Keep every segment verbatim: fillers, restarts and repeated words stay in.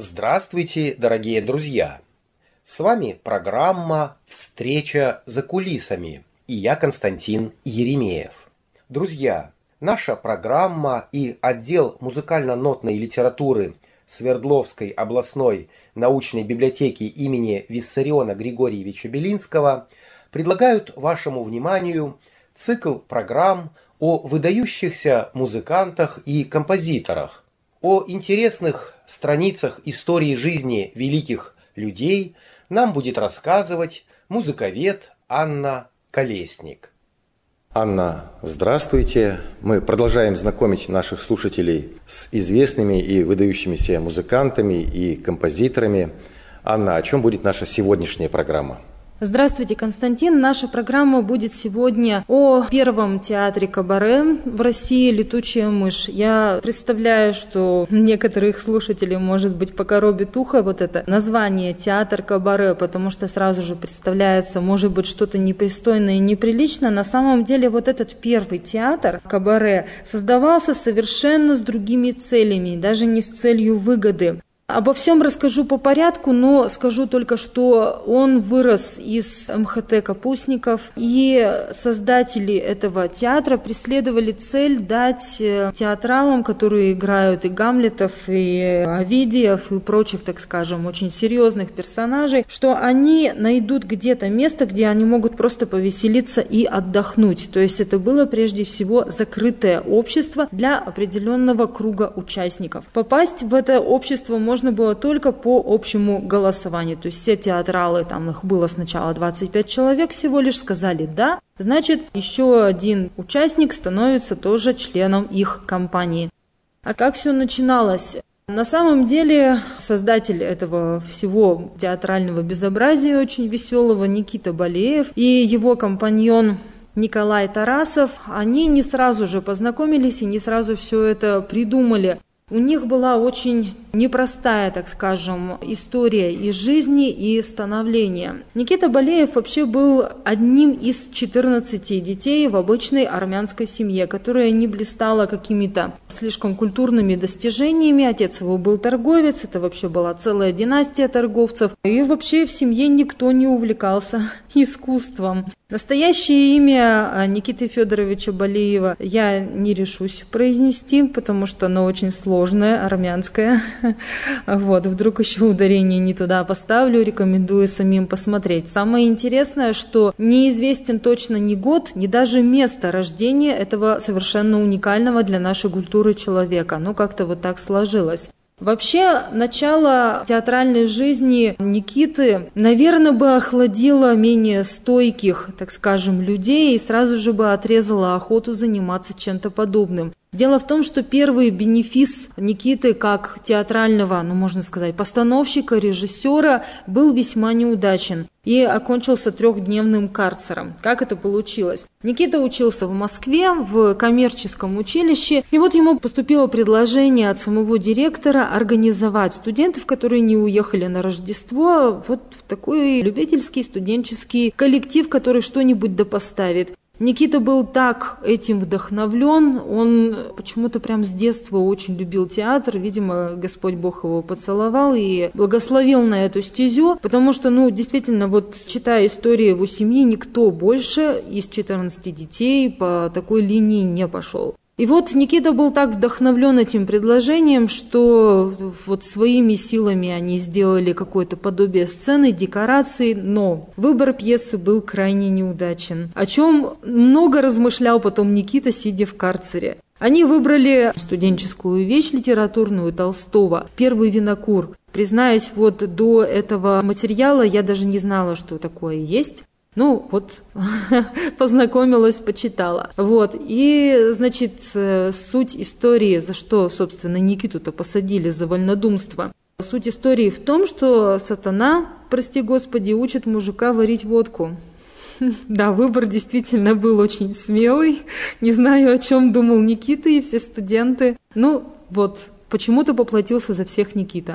Здравствуйте, дорогие друзья! С вами программа «Встреча за кулисами» и я Константин Еремеев. Друзья, наша программа и отдел музыкально-нотной литературы Свердловской областной научной библиотеки имени Виссариона Григорьевича Белинского предлагают вашему вниманию цикл программ о выдающихся музыкантах и композиторах, о интересных страницах истории жизни великих людей нам будет рассказывать музыковед Анна Колесник. Анна, здравствуйте. Мы продолжаем знакомить наших слушателей с известными и выдающимися музыкантами и композиторами. Анна, о чем будет наша сегодняшняя программа? Здравствуйте, Константин. Наша программа будет сегодня о первом театре кабаре в России «Летучая мышь». Я представляю, что некоторых слушателей, может быть, покоробит ухо вот это название «Театр кабаре», потому что сразу же представляется, может быть, что-то непристойное и неприличное. На самом деле вот этот первый театр кабаре создавался совершенно с другими целями, даже не с целью выгоды. Обо всем расскажу по порядку, но скажу только, что он вырос из эм ха тэ Капустников, и создатели этого театра преследовали цель дать театралам, которые играют и Гамлетов, и Овидиев, и прочих, так скажем, очень серьезных персонажей, что они найдут где-то место, где они могут просто повеселиться и отдохнуть. То есть это было прежде всего закрытое общество для определенного круга участников. Попасть в это общество можно Можно было только по общему голосованию. То есть все театралы, там их было сначала двадцать пять человек всего лишь, сказали «да», значит, еще один участник становится тоже членом их компании. А как все начиналось? На самом деле создатель этого всего театрального безобразия, очень веселого, Никита Балеев, и его компаньон Николай Тарасов, они не сразу же познакомились и не сразу все это придумали. У них была очень непростая, так скажем, история и жизни, и становления. Никита Балеев вообще был одним из четырнадцати детей в обычной армянской семье, которая не блистала какими-то слишком культурными достижениями. Отец его был торговец, это вообще была целая династия торговцев. И вообще в семье никто не увлекался искусством. Настоящее имя Никиты Федоровича Балеева я не решусь произнести, потому что оно очень сложное, армянское. Вот, вдруг еще ударение не туда поставлю, рекомендую самим посмотреть. Самое интересное, что неизвестен точно ни год, ни даже место рождения этого совершенно уникального для нашей культуры человека. Ну, как-то вот так сложилось. Вообще, начало театральной жизни Никиты, наверное, бы охладило менее стойких, так скажем, людей и сразу же бы отрезало охоту заниматься чем-то подобным. Дело в том, что первый бенефис Никиты как театрального, ну можно сказать, постановщика, режиссера был весьма неудачен и окончился трехдневным карцером. Как это получилось? Никита учился в Москве в коммерческом училище, и вот ему поступило предложение от самого директора организовать студентов, которые не уехали на Рождество, вот в такой любительский студенческий коллектив, который что-нибудь допоставит. Никита был так этим вдохновлен, он почему-то прям с детства очень любил театр, видимо, Господь Бог его поцеловал и благословил на эту стезю, потому что, ну, действительно, вот читая историю его семьи, никто больше из четырнадцати детей по такой линии не пошел. И вот Никита был так вдохновлен этим предложением, что вот своими силами они сделали какое-то подобие сцены, декораций, но выбор пьесы был крайне неудачен, о чем много размышлял потом Никита, сидя в карцере. Они выбрали студенческую вещь литературную Толстого «Первый винокур». Признаюсь, вот до этого материала я даже не знала, что такое есть. Ну, вот, познакомилась, почитала. Вот, и, значит, суть истории, за что, собственно, Никиту-то посадили за вольнодумство. Суть истории в том, что сатана, прости господи, учит мужика варить водку. Да, выбор действительно был очень смелый. Не знаю, о чем думал Никита и все студенты. Ну, вот, почему-то поплатился за всех Никита.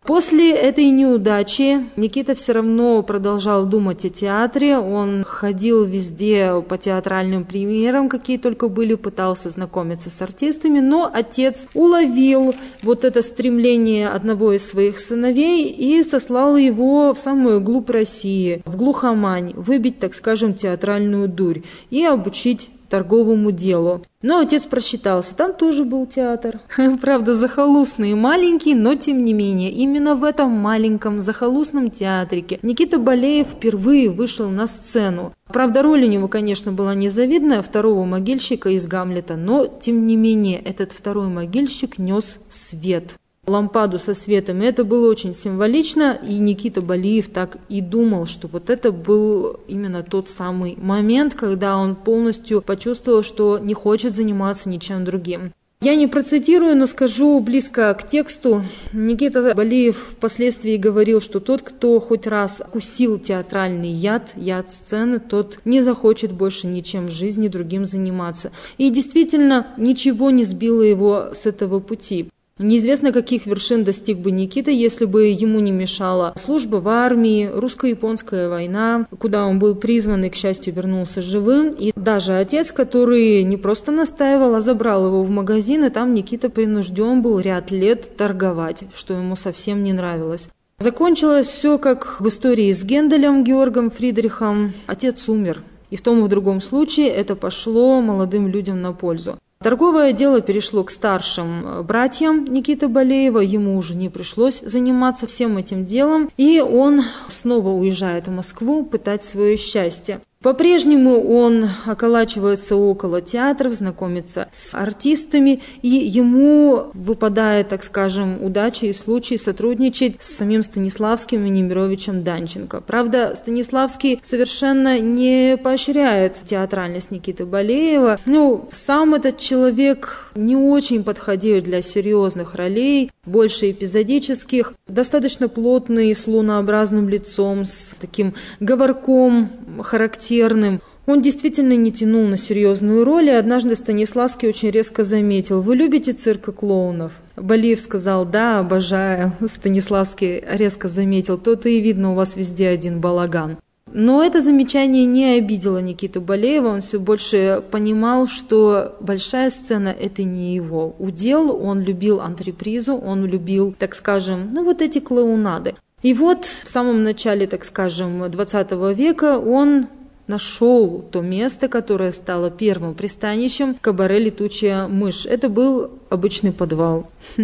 После этой неудачи Никита все равно продолжал думать о театре. Он ходил везде по театральным премьерам, какие только были, пытался знакомиться с артистами, но отец уловил вот это стремление одного из своих сыновей и сослал его в самую глубь России, в глухомань, выбить, так скажем, театральную дурь и обучить торговому делу. Но отец просчитался, там тоже был театр. Правда, захолустный и маленький, но тем не менее, именно в этом маленьком захолустном театрике Никита Балеев впервые вышел на сцену. Правда, роль у него, конечно, была незавидная, второго могильщика из Гамлета, но тем не менее, этот второй могильщик нес свет. Лампаду со светом. И это было очень символично, и Никита Балиев так и думал, что вот это был именно тот самый момент, когда он полностью почувствовал, что не хочет заниматься ничем другим. Я не процитирую, но скажу близко к тексту. Никита Балиев впоследствии говорил, что тот, кто хоть раз вкусил театральный яд, яд сцены, тот не захочет больше ничем в жизни другим заниматься. И действительно, ничего не сбило его с этого пути. Неизвестно, каких вершин достиг бы Никита, если бы ему не мешала служба в армии, русско-японская война, куда он был призван и, к счастью, вернулся живым. И даже отец, который не просто настаивал, а забрал его в магазин, и там Никита принужден был ряд лет торговать, что ему совсем не нравилось. Закончилось все как в истории с Генделем Георгом Фридрихом. Отец умер, и в том и в другом случае это пошло молодым людям на пользу. Торговое дело перешло к старшим братьям Никиты Балеева, ему уже не пришлось заниматься всем этим делом, и он снова уезжает в Москву пытать свое счастье. По-прежнему он околачивается около театров, знакомится с артистами, и ему выпадает, так скажем, удача и случай сотрудничать с самим Станиславским и Немировичем Данченко. Правда, Станиславский совершенно не поощряет театральность Никиты Балеева. Ну, сам этот человек не очень подходил для серьезных ролей, больше эпизодических, достаточно плотный, с лунообразным лицом, с таким говорком характерным. Он действительно не тянул на серьезную роль, и однажды Станиславский очень резко заметил: «Вы любите цирк и клоунов?» Балиев сказал: «Да, обожаю». Станиславский резко заметил: «То-то и видно, у вас везде один балаган». Но это замечание не обидело Никиту Балеева, он все больше понимал, что большая сцена – это не его удел, он любил антрепризу, он любил, так скажем, ну вот эти клоунады. И вот в самом начале, так скажем, двадцатого века он нашел то место, которое стало первым пристанищем кабаре «Летучая мышь». Это был обычный подвал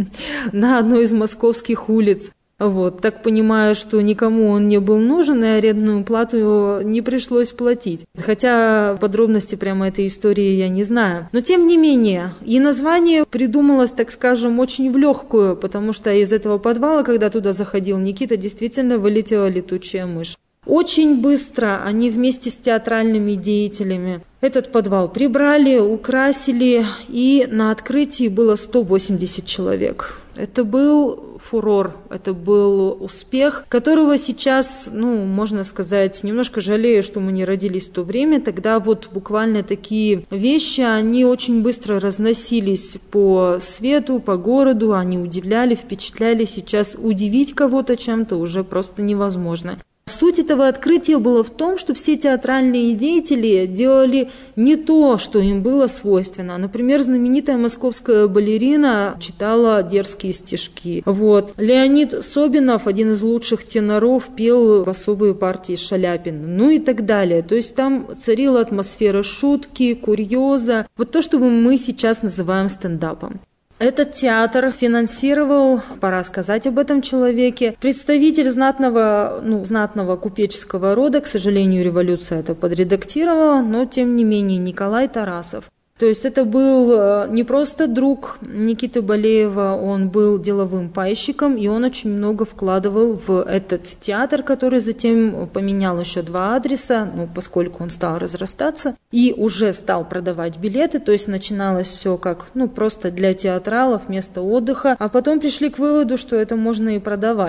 на одной из московских улиц. Вот, так понимаю, что никому он не был нужен, и арендную плату его не пришлось платить. Хотя подробности прямо этой истории я не знаю. Но тем не менее, и название придумалось, так скажем, очень в легкую, потому что из этого подвала, когда туда заходил Никита, действительно вылетела летучая мышь. Очень быстро они вместе с театральными деятелями этот подвал прибрали, украсили, и на открытии было сто восемьдесят человек. Это был фурор, это был успех, которого сейчас, ну, можно сказать, немножко жалею, что мы не родились в то время. Тогда вот буквально такие вещи, они очень быстро разносились по свету, по городу, они удивляли, впечатляли. Сейчас удивить кого-то чем-то уже просто невозможно. Суть этого открытия была в том, что все театральные деятели делали не то, что им было свойственно. Например, знаменитая московская балерина читала дерзкие стишки. Вот. Леонид Собинов, один из лучших теноров, пел басовые партии Шаляпина, ну и так далее. То есть там царила атмосфера шутки, курьеза, вот то, что мы сейчас называем стендапом. Этот театр финансировал, пора сказать об этом человеке, представитель знатного, ну, знатного купеческого рода, к сожалению, революция это подредактировала, но тем не менее Николай Тарасов. То есть это был не просто друг Никиты Балеева, он был деловым пайщиком, и он очень много вкладывал в этот театр, который затем поменял еще два адреса, ну, поскольку он стал разрастаться, и уже стал продавать билеты, то есть начиналось все как, ну, просто для театралов, место отдыха, а потом пришли к выводу, что это можно и продавать.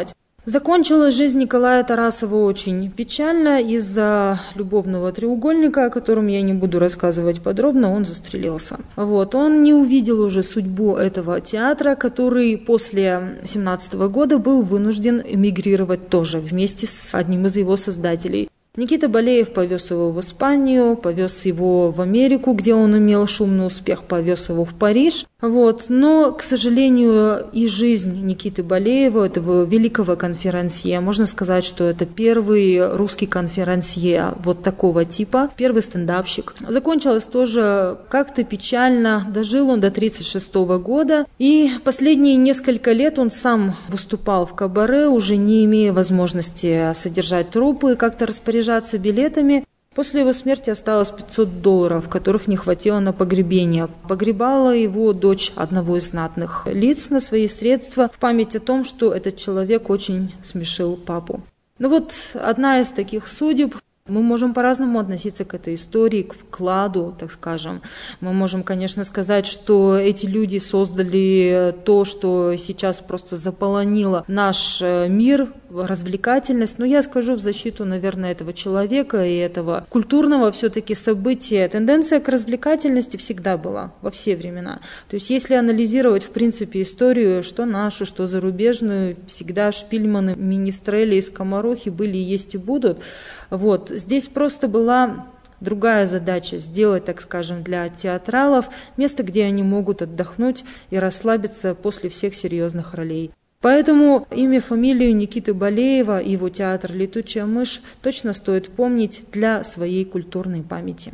Закончилась жизнь Николая Тарасова очень печально из-за любовного треугольника, о котором я не буду рассказывать подробно, он застрелился. Вот. Он не увидел уже судьбу этого театра, который после семнадцатого года был вынужден эмигрировать тоже вместе с одним из его создателей. Никита Балеев повез его в Испанию, повез его в Америку, где он имел шумный успех, повез его в Париж. Вот. Но, к сожалению, и жизнь Никиты Балеева, этого великого конферансье, можно сказать, что это первый русский конферансье вот такого типа, первый стендапщик, закончилась тоже как-то печально. Дожил он до тридцать шестого года, и последние несколько лет он сам выступал в кабаре, уже не имея возможности содержать труппы и как-то распоряжаться билетами. После его смерти осталось пятьсот долларов, которых не хватило на погребение. Погребала его дочь одного из знатных лиц на свои средства в память о том, что этот человек очень смешил папу. Ну вот одна из таких судеб. Мы можем по-разному относиться к этой истории, к вкладу, так скажем. Мы можем, конечно, сказать, что эти люди создали то, что сейчас просто заполонило наш мир, развлекательность. Но я скажу в защиту, наверное, этого человека и этого культурного все-таки события. Тенденция к развлекательности всегда была во все времена. То есть если анализировать, в принципе, историю, что нашу, что зарубежную, всегда Шпильманы, Министрели и скоморохи были, есть и будут. Вот. Здесь просто была другая задача – сделать, так скажем, для театралов место, где они могут отдохнуть и расслабиться после всех серьезных ролей. Поэтому имя, фамилию Никиты Балеева и его театр «Летучая мышь» точно стоит помнить для своей культурной памяти.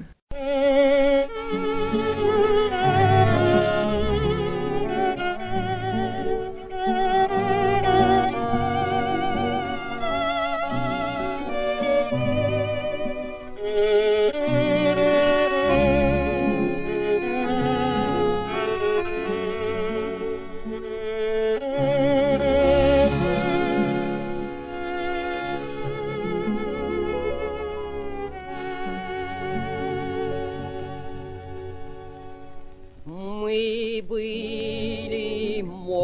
Мы были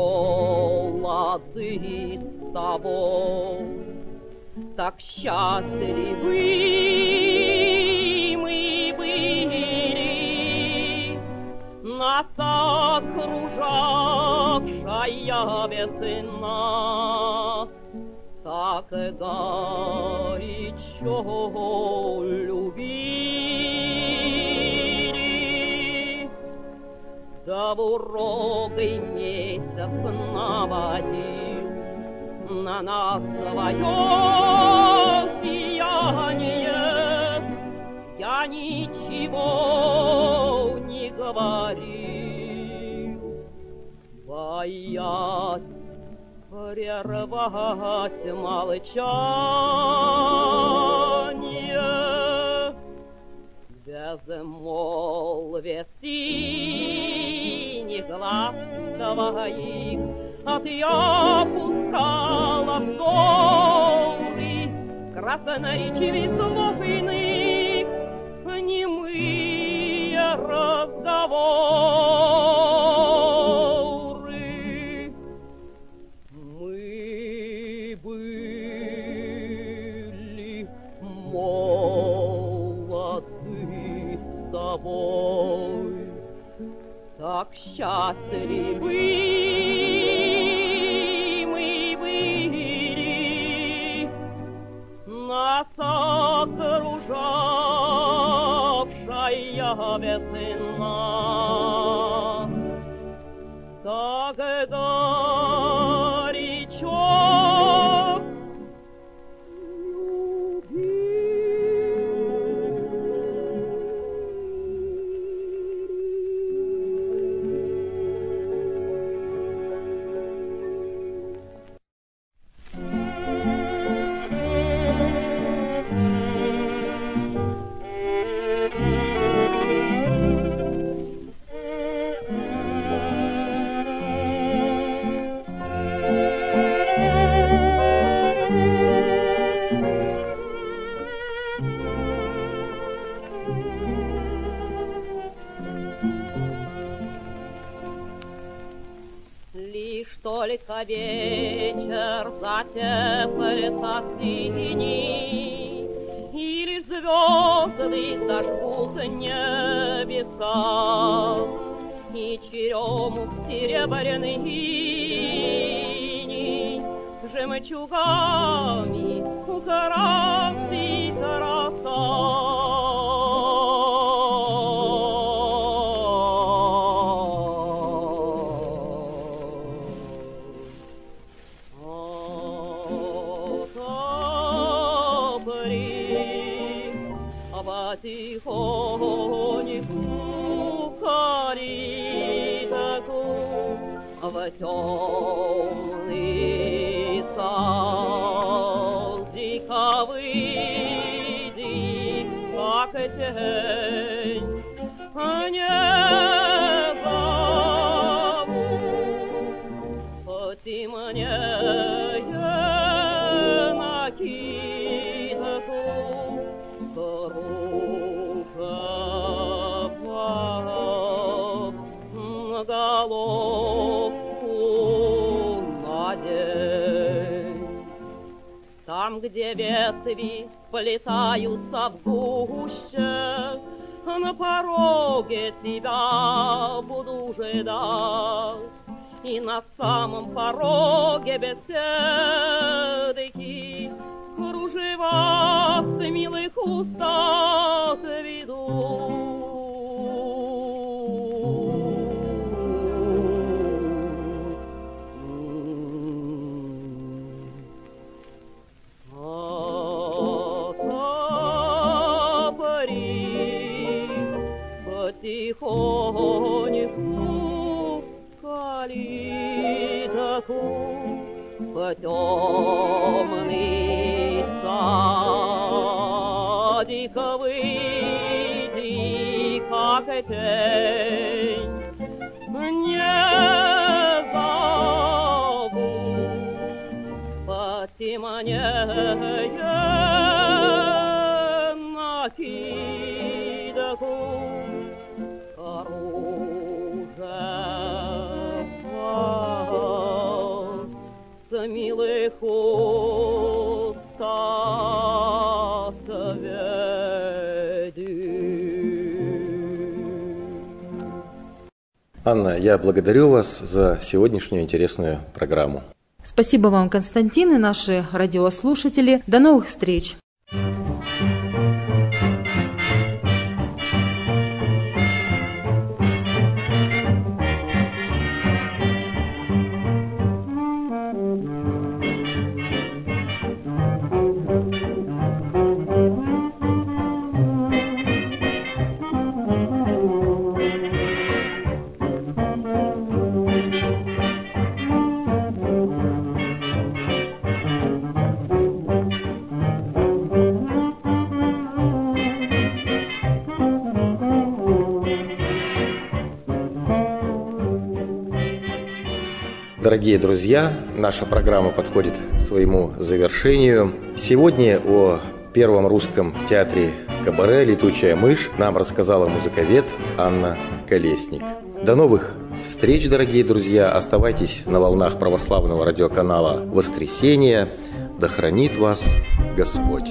молоды с тобой, так счастливы мы были, нас окружавшая весна так горячо любили. Да двурогий месяц наводил на нас свое сияние. Я ничего не говорил, боясь прервать молчание. Безмолвие синих глаз твоих от я пускала взоры, красноречивый слов иных, немые разговоры. Мы были молоды с тобой, так счастливы мы были, нас окружавшая весна так горячо только вечер затеплится синий, и лишь звезды зажгут небеса, и черемух серебряный иней жемчугами украсит роса. Потихоньку калитку в темный садика выйди, как тень, не зову, потемнее накидку, головку надень. Там, где ветви сплетаются в гуще, на пороге тебя буду ждать. И на самом пороге беседки кружева с милых устах ведут. Потихоньку калитку в темный садик выйди, как тень, не зову, потемнее накидку. С милых устах веди. Анна, я благодарю вас за сегодняшнюю интересную программу. Спасибо вам, Константин, и наши радиослушатели. До новых встреч! Дорогие друзья, наша программа подходит к своему завершению. Сегодня о первом русском театре кабаре «Летучая мышь» нам рассказала музыковед Анна Колесник. До новых встреч, дорогие друзья! Оставайтесь на волнах православного радиоканала «Воскресенье». Да хранит вас Господь!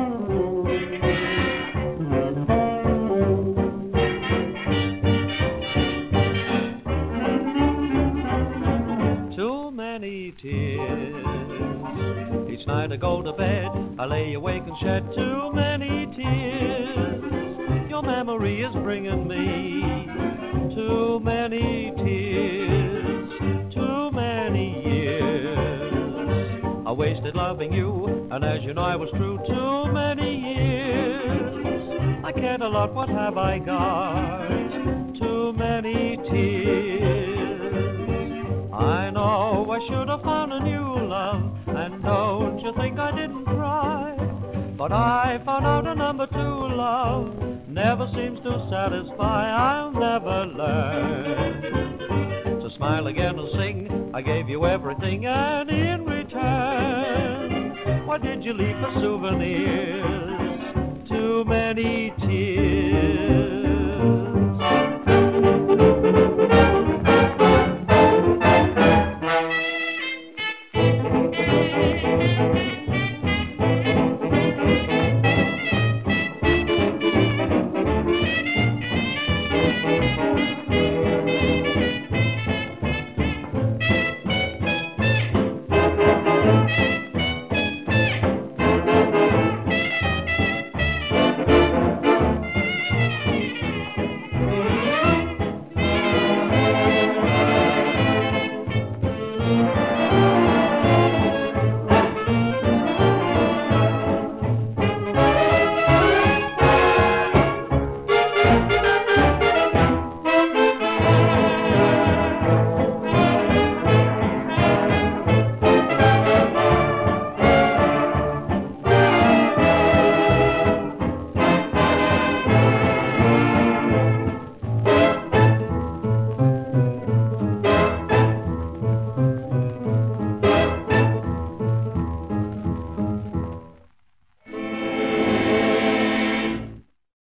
Each night I go to bed, I lay awake and shed too many tears. Your memory is bringing me too many tears, too many years. I wasted loving you, and as you know I was true too many years. I cared a lot, what have I got? Too many tears. I know I should have found a new love, and don't you think I didn't cry? But I found out a number two love never seems to satisfy. I'll never learn to smile again and sing. I gave you everything, and in return, what did you leave for souvenirs? Too many tears.